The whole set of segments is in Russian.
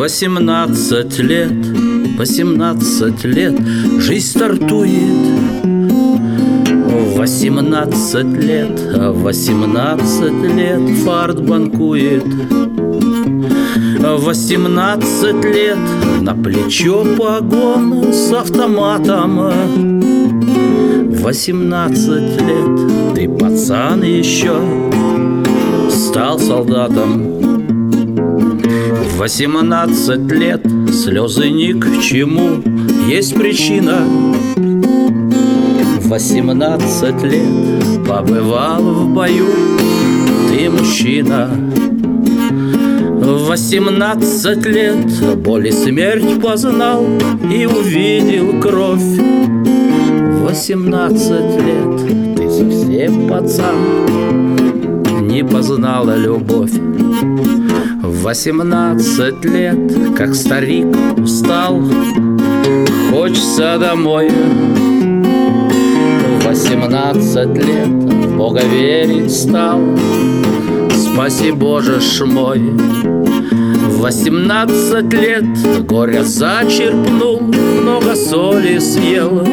18 лет, 18 лет, жизнь стартует. 18 лет, 18 лет, фарт банкует. 18 лет, на плечо погон с автоматом. 18 лет, ты пацан еще, стал солдатом. 18 лет, слезы ни к чему, есть причина. 18 лет, побывал в бою, ты мужчина. 18 лет, боль и смерть познал и увидел кровь. 18 лет, ты совсем пацан, не познала любовь. 18 лет, как старик устал, хочется домой. 18 лет, в Бога верить стал, спаси Боже ж мой. 18 лет, горя зачерпнул, много соли съел.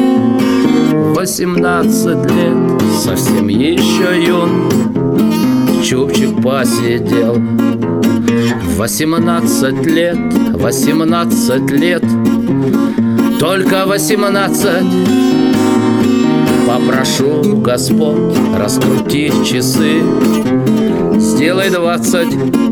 18 лет, совсем еще юн, чубчик посидел. 18 лет, 18 лет, только 18. Попрошу Господь раскрутить часы, сделай 20.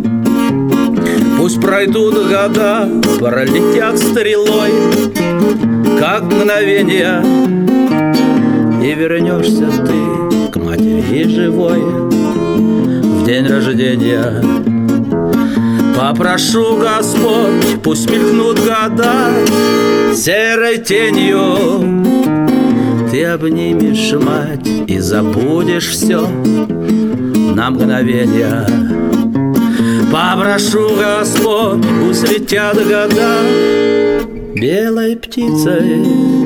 Пусть пройдут года, пролетят стрелой, как мгновение, и вернешься ты к матери живой в день рождения. Попрошу Господь, пусть мелькнут года серой тенью. Ты обнимешь мать и забудешь все на мгновение. Попрошу Господь, пусть летят года белой птицей,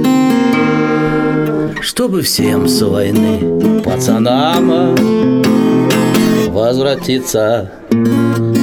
чтобы всем с войны пацанам возвратиться.